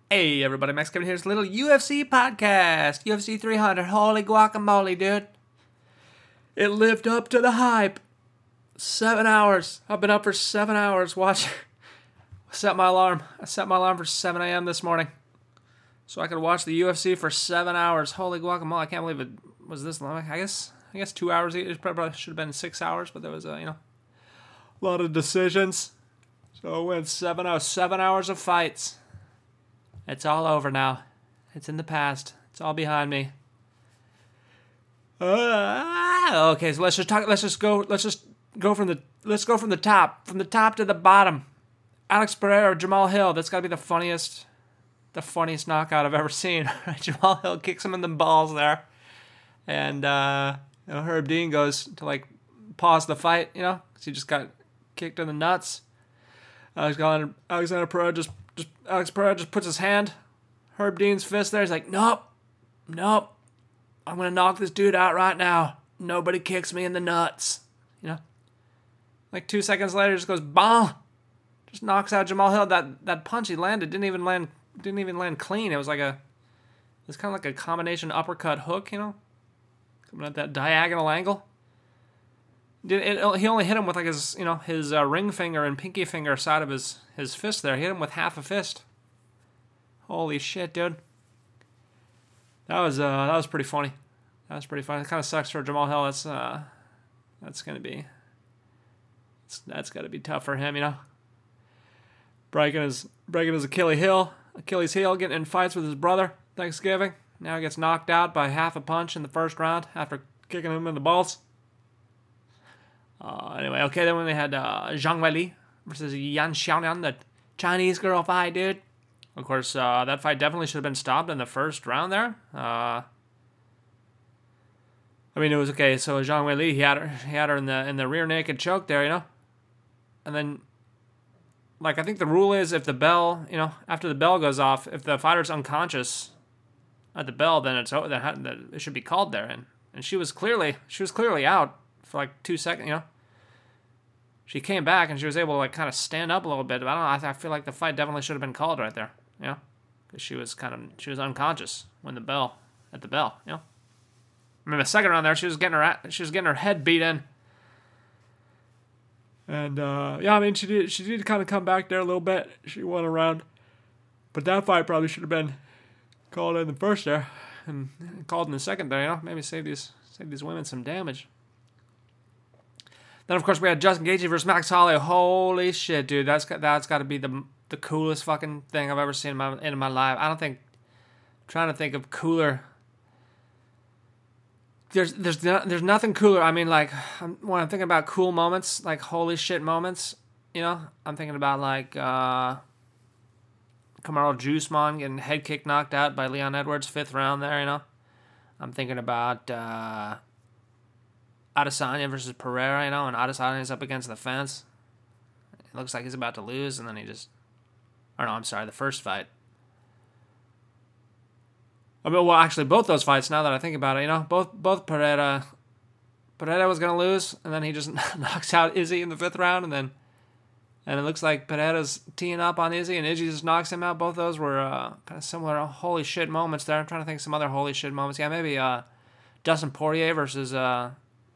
Hey everybody, Max Kevin here's a little UFC podcast. UFC 300, holy guacamole, dude. It lived up to the hype. 7 hours. I've been up for 7 hours watching. I set my alarm for 7 a.m. this morning. So I could watch the UFC for 7 hours. Holy guacamole, I can't believe it was this long. I guess 2 hours. It probably should have been 6 hours, but there was a lot of decisions. So it went 7 hours. 7 hours of fights. It's all over now. It's in the past. It's all behind me. Okay, so let's go from the top to the bottom. Alex Pereira, Jamal Hill. That's got to be the funniest knockout I've ever seen. Jamal Hill kicks him in the balls there, and Herb Dean goes to pause the fight, because he just got kicked in the nuts. Alexander Pereira Alex Pereira just puts his hand, Herb Dean's fist there. He's like, nope. I'm going to knock this dude out right now. Nobody kicks me in the nuts. 2 seconds later, just goes, bam. Just knocks out Jamal Hill. That punch he landed didn't even land clean. It was kind of like a combination uppercut hook, coming at that diagonal angle. He only hit him with his ring finger and pinky finger side of his fist there. He hit him with half a fist. Holy shit, dude. That was pretty funny. It kind of sucks for Jamal Hill. That's got to be tough for him, Breaking his Achilles heel, getting in fights with his brother Thanksgiving. Now he gets knocked out by half a punch in the first round after kicking him in the balls. Anyway, okay, then when they had Zhang Weili versus Yan Xiaonan, the Chinese girl fight, dude. Of course, that fight definitely should have been stopped in the first round there. It was okay. So Zhang Weili, he had her in the rear naked choke there, and then, I think the rule is if the bell, after the bell goes off, if the fighter's unconscious at the bell, then it should be called there, and she was clearly out for 2 seconds, She came back and she was able to kind of stand up a little bit. But I feel like the fight definitely should have been called right there, because she was unconscious when the bell. The second round there, she was getting her head beat in. And she did kind of come back there a little bit. She won a round, but that fight probably should have been called in the first there and called in the second there. Maybe save these women some damage. Then, of course, we had Justin Gaethje versus Max Holloway. Holy shit, dude. That's got to be the coolest fucking thing I've ever seen in my life. I'm trying to think of cooler. There's nothing cooler. When I'm thinking about cool moments, holy shit moments, I'm thinking about Kamaru Usman getting head kick knocked out by Leon Edwards, 5th round there, I'm thinking about Adesanya versus Pereira, and Adesanya's up against the fence. It looks like he's about to lose, and then the first fight. Actually, both those fights, now that I think about it, both Pereira was going to lose, and then he just knocks out Izzy in the 5th round, and it looks like Pereira's teeing up on Izzy, and Izzy just knocks him out. Both those were kind of similar holy shit moments there. I'm trying to think of some other holy shit moments. Yeah, maybe Dustin Poirier versus Conor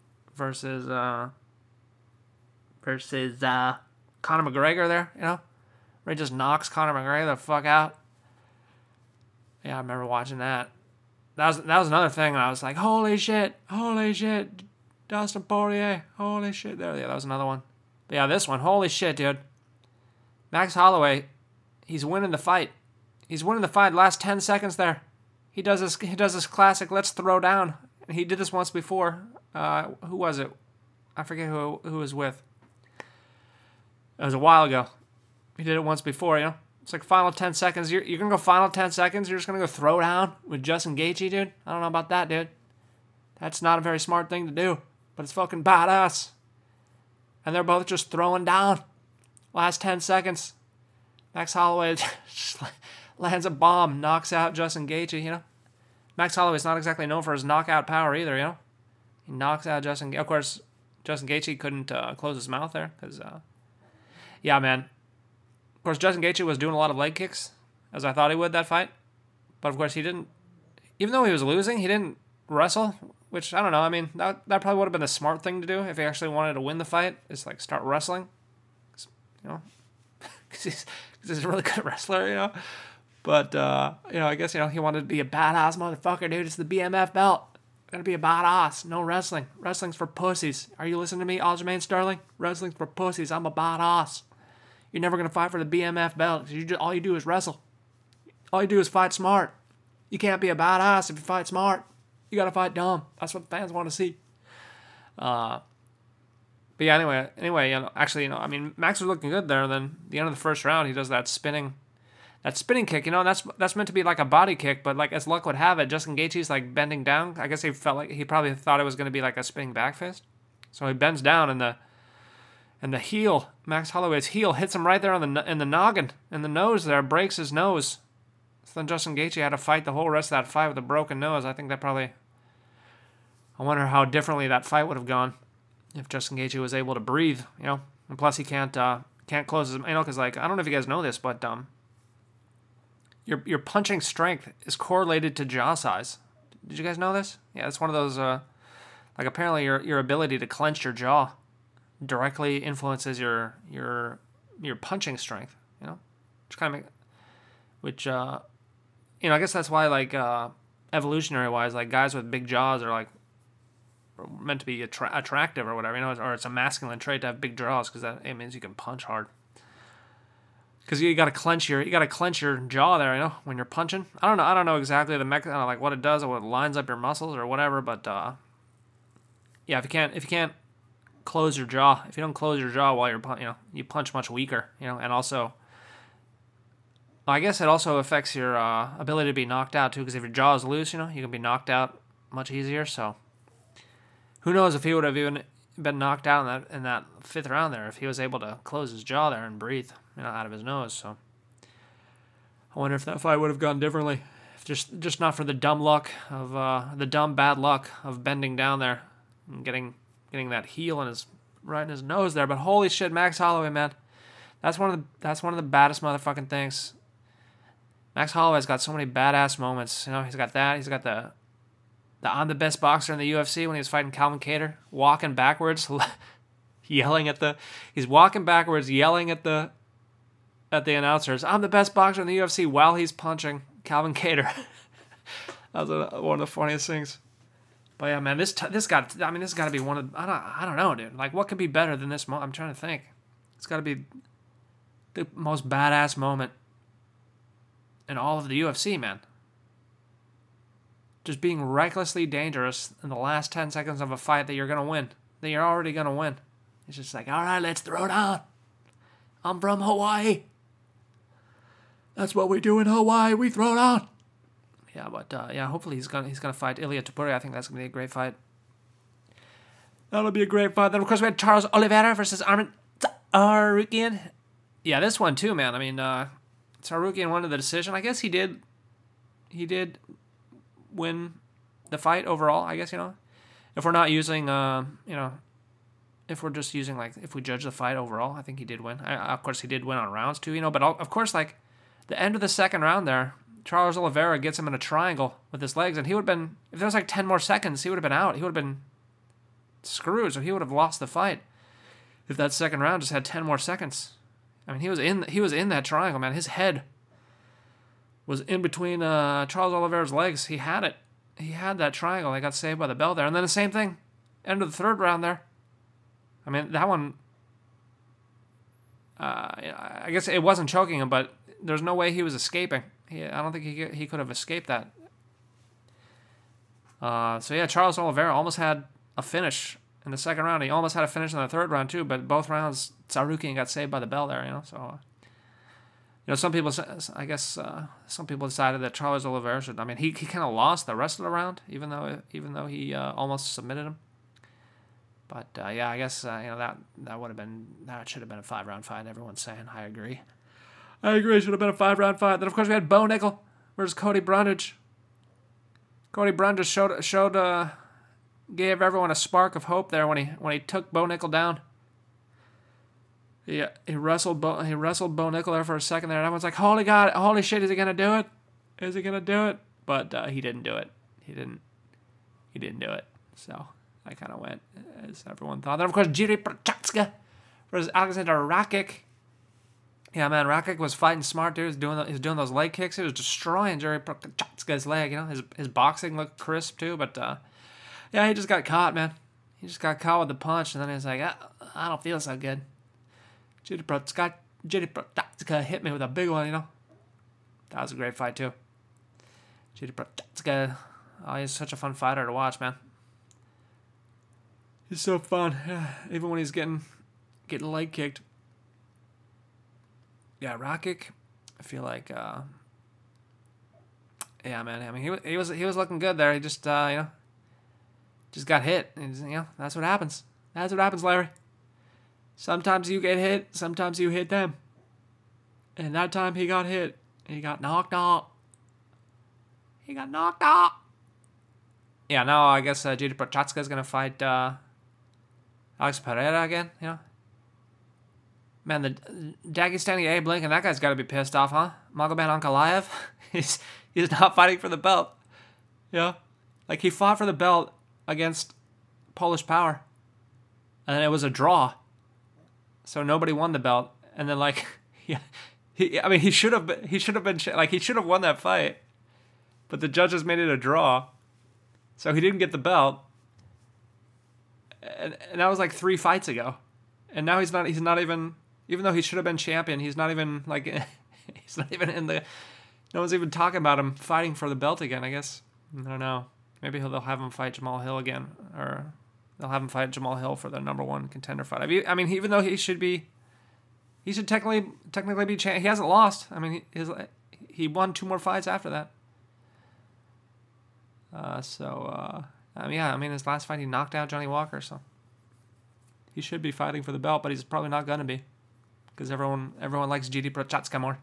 McGregor there, where he just knocks Conor McGregor the fuck out. Yeah, I remember watching that. That was another thing, and I was like, holy shit, Dustin Poirier, holy shit. Yeah, that was another one. But yeah, this one, holy shit, dude. Max Holloway, he's winning the fight. Last 10 seconds there. He does this classic, let's throw down. He did this once before. Who was it? I forget who was with. It was a while ago. He did it once before, It's final 10 seconds. You're going to go final 10 seconds? You're just going to go throw down with Justin Gaethje, dude? I don't know about that, dude. That's not a very smart thing to do. But it's fucking badass. And they're both just throwing down. Last 10 seconds. Max Holloway just lands a bomb. Knocks out Justin Gaethje, Max Holloway's not exactly known for his knockout power either, He knocks out Justin Gaethje. Of course, Justin Gaethje couldn't close his mouth there. Because, yeah, man. Of course, Justin Gaethje was doing a lot of leg kicks as I thought he would that fight. But of course he didn't. Even though he was losing, he didn't wrestle, which I don't know. I mean, that probably would have been the smart thing to do if he actually wanted to win the fight, is like start wrestling. You know, because he's a really good wrestler, you know. But you know, I guess, you know, he wanted to be a badass motherfucker, dude. It's the BMF belt. Gotta be a badass. No wrestling. Wrestling's for pussies. Are you listening to me, Aljamain Sterling? Wrestling's for pussies. I'm a badass. You're never gonna fight for the BMF belt. All you do is wrestle. All you do is fight smart. You can't be a badass if you fight smart. You gotta fight dumb. That's what the fans want to see. But yeah, anyway, you know, actually, you know, I mean, Max was looking good there. And then the end of the first round, he does that spinning kick, you know, and that's meant to be like a body kick, but like as luck would have it, Justin Gaethje's like bending down. I guess he felt like he probably thought it was going to be like a spinning back fist, so he bends down and the heel, Max Holloway's heel, hits him right there in the noggin, in the nose there, breaks his nose. So then Justin Gaethje had to fight the whole rest of that fight with a broken nose. I think that probably, I wonder how differently that fight would have gone if Justin Gaethje was able to breathe, you know, and plus he can't close his, you know, because like I don't know if you guys know this, but Your punching strength is correlated to jaw size. Did you guys know this? Yeah, it's one of those, like apparently your ability to clench your jaw directly influences your punching strength, you know? You know, I guess that's why, like, evolutionary-wise, like, guys with big jaws are, like, meant to be attractive or whatever, you know, or it's a masculine trait to have big jaws, because it means you can punch hard. Because you gotta clench your jaw there, you know, when you're punching. I don't know exactly like what it does or what lines up your muscles or whatever, but yeah, if you can't close your jaw, if you don't close your jaw while you're you know, you punch much weaker, you know, and also, I guess it also affects your ability to be knocked out too. Because if your jaw is loose, you know, you can be knocked out much easier. So who knows if he would have even been knocked out in that fifth round there if he was able to close his jaw there and breathe, you know, out of his nose. So I wonder if that fight would have gone differently, if just not for the dumb bad luck of bending down there and getting that heel right in his nose there. But holy shit, Max Holloway, man, that's one of the baddest motherfucking things. Max Holloway's got so many badass moments. You know, he's got the I'm the best boxer in the UFC when he was fighting Calvin Kattar, walking backwards, yelling at the announcers, I'm the best boxer in the UFC, while he's punching Calvin Kattar. That was one of the funniest things. But yeah, man, this got to be one of, I don't know, dude. Like, what could be better than this moment? I'm trying to think. It's got to be the most badass moment in all of the UFC, man. Just being recklessly dangerous in the last 10 seconds of a fight that you're going to win, that you're already going to win. It's just like, all right, let's throw down. I'm from Hawaii. That's what we do in Hawaii. We throw down. Yeah, but yeah, hopefully he's gonna fight Ilia Topuria. I think that's gonna be a great fight. That'll be a great fight. Then of course we had Charles Oliveira versus Arman Tsarukyan. Yeah, this one too, man. I mean, Tsarukyan won the decision. I guess he did win the fight overall. I guess, you know, if we're not using you know, if we're just using, like, if we judge the fight overall, I think he did win. Of course, he did win on rounds too, you know. But of course, like, the end of the second round there, Charles Oliveira gets him in a triangle with his legs, and he would have been, if there was like 10 more seconds, he would have been out. He would have been screwed, so he would have lost the fight if that second round just had 10 more seconds. I mean, he was in that triangle, man. His head was in between Charles Oliveira's legs. He had it. He had that triangle. They got saved by the bell there. And then the same thing, end of the third round there. I mean, that one, I guess it wasn't choking him, but there's no way he was escaping. I don't think he could have escaped that. So yeah, Charles Oliveira almost had a finish in the second round. He almost had a finish in the third round too, but both rounds Tsarukyan got saved by the bell there, you know. So, you know, some people decided that Charles Oliveira should. I mean, he kind of lost the rest of the round, even though he almost submitted him. But yeah, I guess you know, that should have been a 5-round fight. Everyone's saying. I agree. It should have been a 5-round fight. Then of course we had Bo Nickel versus Cody Brundage. Cody Brundage gave everyone a spark of hope there when he took Bo Nickel down. Yeah, he wrestled Bo Nickel there for a second there, and everyone's like, "Holy God, holy shit, is he gonna do it? Is he gonna do it?" But he didn't do it. He didn't do it. So I kind of went as everyone thought. Then of course Jiri Prochazka versus Alexander Rakic. Yeah, man, Rakic was fighting smart, dude. He was doing those leg kicks. He was destroying Jiri Prochazka's leg. You know, his boxing looked crisp too, but yeah, he just got caught, man. He just got caught with the punch, and then he's like, I don't feel so good. Jiri Prochazka hit me with a big one, you know. That was a great fight too. Jiri Prochazka, oh, he's such a fun fighter to watch, man. He's so fun, even when he's getting leg kicked. Yeah, Rakic, I feel like, yeah, man. I mean, he was looking good there. He just, just got hit. And, that's what happens. That's what happens, Larry. Sometimes you get hit. Sometimes you hit them. And that time he got hit. He got knocked out. Yeah, now I guess Jiri Prochazka is gonna fight Alex Pereira again. You know. Man, the Dagestani Abe Lincoln, that guy's got to be pissed off, huh? Magomed Ankalaev, he's not fighting for the belt. Yeah, like he fought for the belt against Polish Power, and then it was a draw, so nobody won the belt. And then like, yeah, he should have won that fight, but the judges made it a draw, so he didn't get the belt. And that was like 3 fights ago, and now he's not even. Even though he should have been champion, he's not even like he's not even in the. No one's even talking about him fighting for the belt again. I guess I don't know. Maybe they'll have him fight Jamal Hill again, or they'll have him fight Jamal Hill for the #1 contender fight. I mean, even though he should technically be champion. He hasn't lost. I mean, he won 2 more fights after that. I mean, his last fight he knocked out Johnny Walker, so he should be fighting for the belt, but he's probably not gonna be. Because everyone likes Jiri Prochazka more.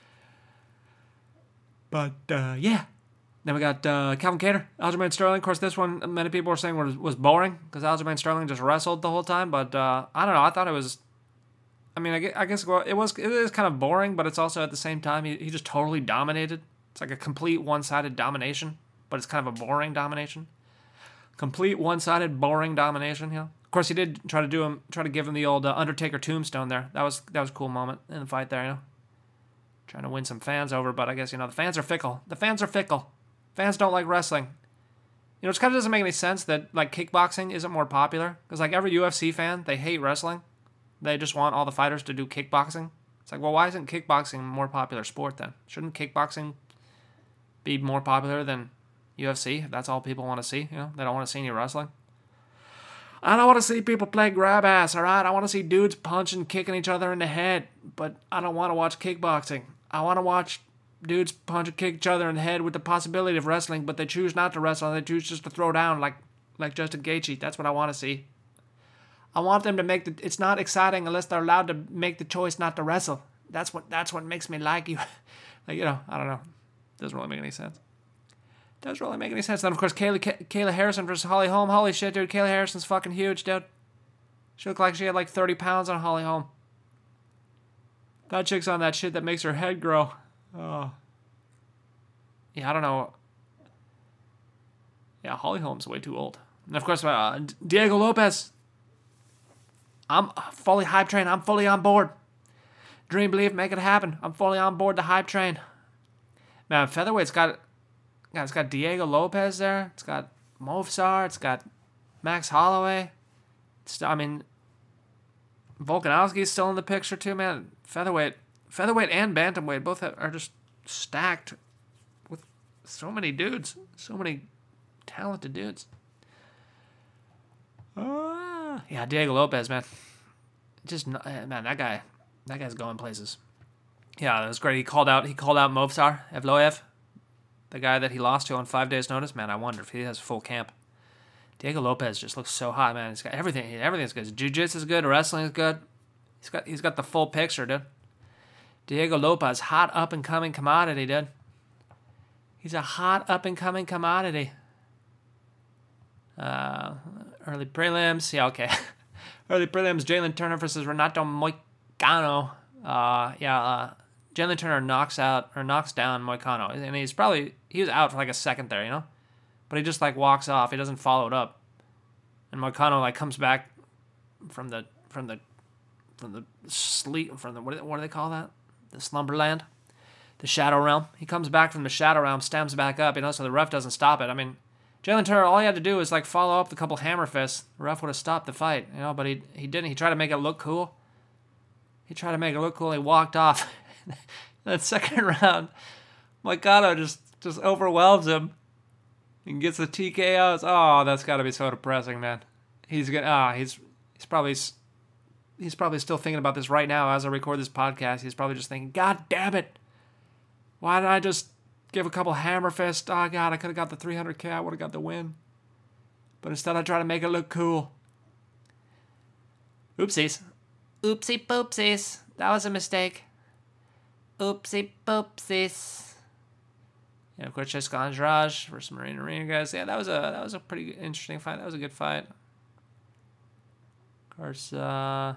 But, yeah. Then we got Calvin Kattar, Aljamain Sterling. Of course, this one, many people were saying was boring. Because Aljamain Sterling just wrestled the whole time. But, I don't know. I thought it was... I mean, I guess it is kind of boring. But it's also, at the same time, he just totally dominated. It's like a complete one-sided domination. But it's kind of a boring domination. Complete one-sided, boring domination, you know. Of course, he did try to give him the old Undertaker tombstone there. That was a cool moment in the fight there, you know. Trying to win some fans over, but I guess, the fans are fickle. Fans don't like wrestling. It kind of doesn't make any sense that, like, kickboxing isn't more popular. Because, like, every UFC fan, they hate wrestling. They just want all the fighters to do kickboxing. It's like, well, why isn't kickboxing a more popular sport then? Shouldn't kickboxing be more popular than UFC if that's all people want to see? They don't want to see any wrestling. I don't want to see people play grab ass, alright? I want to see dudes punching, kicking each other in the head, but I don't want to watch kickboxing. I want to watch dudes punch and kick each other in the head with the possibility of wrestling, but they choose not to wrestle, and they choose just to throw down like Justin Gaethje. That's what I want to see. I want them to it's not exciting unless they're allowed to make the choice not to wrestle. That's what makes me like you. I don't know. Doesn't really make any sense. Doesn't really make any sense. Then, of course, Kayla Harrison versus Holly Holm. Holy shit, dude. Kayla Harrison's fucking huge, dude. She looked like she had like 30 pounds on Holly Holm. That chick's on that shit that makes her head grow. Oh. Yeah, I don't know. Yeah, Holly Holm's way too old. And, of course, Diego Lopez. I'm fully hype train. I'm fully on board. Dream, believe, make it happen. I'm fully on board the hype train. Man, featherweight's got... Yeah, it's got Diego Lopez there. It's got Movsar. It's got Max Holloway. Volkanovski's still in the picture too, man. Featherweight and bantamweight both are just stacked with so many dudes, so many talented dudes. Yeah, Diego Lopez, man. That guy's going places. Yeah, that was great. He called out Movsar Evloev. The guy that he lost to on 5 days' notice, man, I wonder if he has a full camp. Diego Lopez just looks so hot, man. He's got everything. Everything's good. His jiu-jitsu is good. Wrestling is good. He's got the full picture, dude. Diego Lopez, hot up-and-coming commodity, dude. He's a hot up-and-coming commodity. Early prelims. Yeah, okay. Early prelims, Jalen Turner versus Renato Moicano. Jalen Turner knocks down Moicano, and he was out for like a second there, you know, but he just like walks off. He doesn't follow it up, and Moicano like comes back from the sleep from the what do they call that? The slumberland, the shadow realm. He comes back from the shadow realm, stamps back up, you know, so the ref doesn't stop it. I mean, Jalen Turner, all he had to do was like follow up with a couple hammer fists. The ref would have stopped the fight, you know, but he didn't. He tried to make it look cool. He walked off. That second round, Moicano just overwhelms him and gets the TKOs. Oh, that's got to be so depressing, man. He's probably still thinking about this right now as I record this podcast. He's probably just thinking, God damn it, why didn't I just give a couple hammer fists? Oh God, I could have got the 300K. I would have got the win, but instead I try to make it look cool. Oopsie poopsies. That was a mistake. Oopsie poopsies. Yeah, of course, Jessica Andrade versus Marina Rodriguez. Yeah, that was a pretty interesting fight. That was a good fight. Of course, yeah.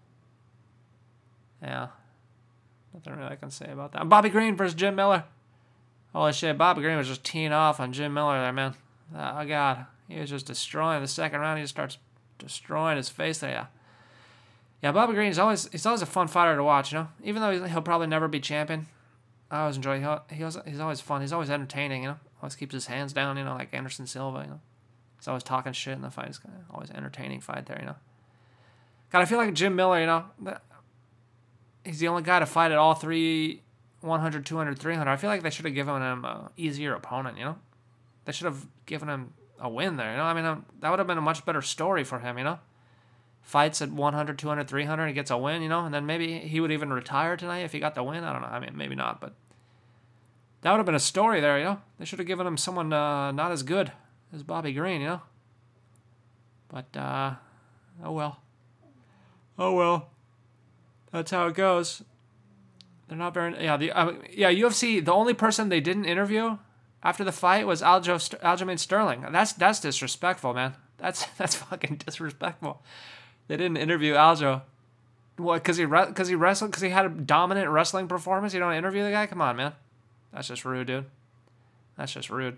Nothing really I can say about that. Bobby Green versus Jim Miller. Holy shit, Bobby Green was just teeing off on Jim Miller there, man. Oh, God. He was just destroying the second round. He just starts destroying his face there, yeah. Yeah, Bobby Green, he's always a fun fighter to watch, you know? Even though he'll probably never be champion, I always enjoy him. He's always fun. He's always entertaining, you know? Always keeps his hands down, you know, like Anderson Silva, you know? He's always talking shit in the fight. It's always entertaining fight there, you know? God, I feel like Jim Miller, you know? He's the only guy to fight at all three, 100, 200, 300. I feel like they should have given him an easier opponent, you know? They should have given him a win there, you know? I mean, that would have been a much better story for him, you know? Fights at 100, 200, 300, he gets a win, you know? And then maybe he would even retire tonight if he got the win. I don't know. I mean, maybe not, but that would have been a story there, you know? They should have given him someone not as good as Bobby Green, you know? But, oh well. Oh well. That's how it goes. They're not very... UFC, the only person they didn't interview after the fight was Aljamain Sterling. That's disrespectful, man. That's fucking disrespectful. They didn't interview Aljo. What, because he wrestled? Because he had a dominant wrestling performance? You don't interview the guy? Come on, man. That's just rude, dude. That's just rude.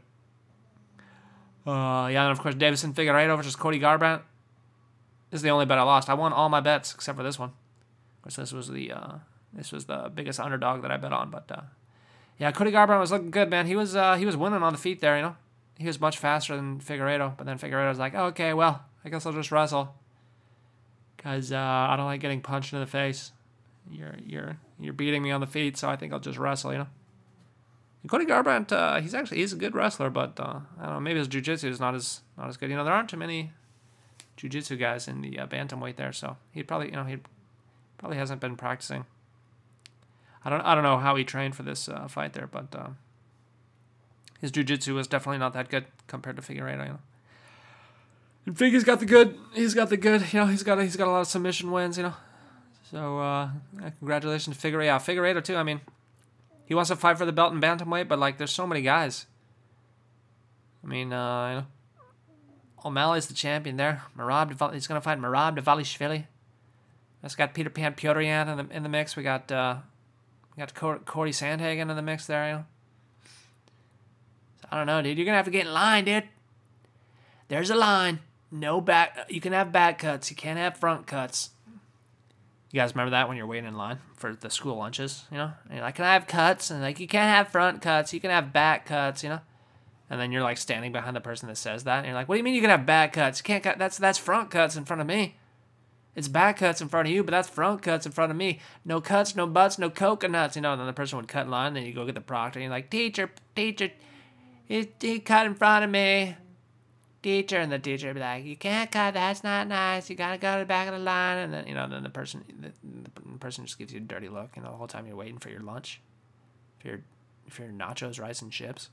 And of course, Davison Figueiredo versus Cody Garbrandt. This is the only bet I lost. I won all my bets except for this one. Of course, this was the biggest underdog that I bet on. But Cody Garbrandt was looking good, man. He was winning on the feet there, you know. He was much faster than Figueiredo, but then Figueiredo was like, oh, okay, well, I guess I'll just wrestle. Because I don't like getting punched in the face. You're beating me on the feet, so I think I'll just wrestle, you know. And Cody Garbrandt, he's a good wrestler, but I don't know, maybe his jiu-jitsu is not as good. You know, there aren't too many jiu-jitsu guys in the bantamweight there, so he probably hasn't been practicing. I don't know how he trained for this fight there, but his jiu-jitsu was definitely not that good compared to Figueiredo, you know. And Figue's got the good, you know, he's got a lot of submission wins, you know. So congratulations to Figueiredo. Yeah, Figueiredo too. I mean, he wants to fight for the belt in bantamweight, but like, there's so many guys. I mean, you know, O'Malley's the champion there. He's gonna fight Merab Dvalishvili. That's got Peter Pan Piotr in the mix. We got Corey Sandhagen in the mix there, you know. So, I don't know, dude. You're gonna have to get in line, dude. There's a line. No back. You can have back cuts. You can't have front cuts. You guys remember that when you're waiting in line for the school lunches, you know? And you're like, can I have cuts? And like, you can't have front cuts. You can have back cuts, you know? And then you're like standing behind the person that says that. And you're like, what do you mean you can have back cuts? You can't cut. That's front cuts in front of me. It's back cuts in front of you, but that's front cuts in front of me. No cuts, no butts, no coconuts. You know, and then the person would cut in line. Then you go get the proctor. And you're like, teacher, he cut in front of me. Teacher, and the teacher would be like, you can't cut, that's not nice, you gotta go to the back of the line. And then, you know, then the person just gives you a dirty look, you know, the whole time you're waiting for your lunch, for your nachos, rice, and chips.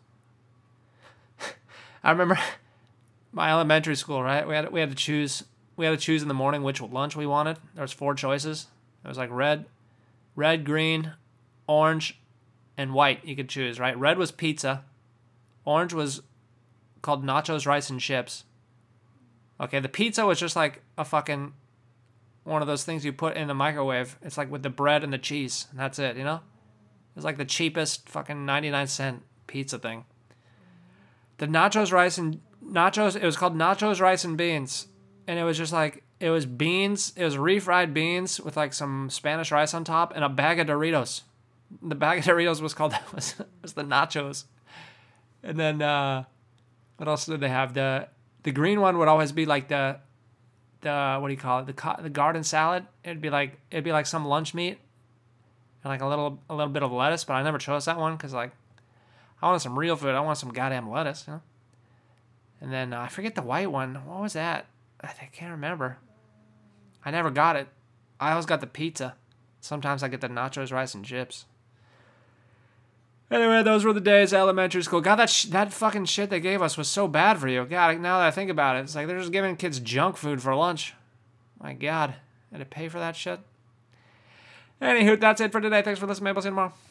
I remember my elementary school, right? We had to choose in the morning which lunch we wanted. There was 4 choices. It was like red, green, orange, and white. You could choose, right? Red was pizza. Orange was called nachos, rice, and chips. Okay, the pizza was just like a fucking one of those things you put in the microwave. It's like with the bread and the cheese, and that's it, It's like the cheapest fucking 99-cent pizza thing. The nachos, it was called nachos, rice, and beans. And it was just like, it was beans, it was refried beans with like some Spanish rice on top and a bag of Doritos. The bag of Doritos was called, was the nachos. And then, what else did they have? The green one would always be like the what do you call it? The garden salad. It'd be like some lunch meat and like a little bit of lettuce, but I never chose that one because like I wanted some real food. I want some goddamn lettuce, And then I forget the white one. What was that? I can't remember. I never got it. I always got the pizza. Sometimes I get the nachos, rice, and chips. Anyway, those were the days at elementary school. God, that fucking shit they gave us was so bad for you. God, now that I think about it, it's like they're just giving kids junk food for lunch. My God, I had to pay for that shit. Anywho, that's it for today. Thanks for listening. Maybe I'll see you tomorrow.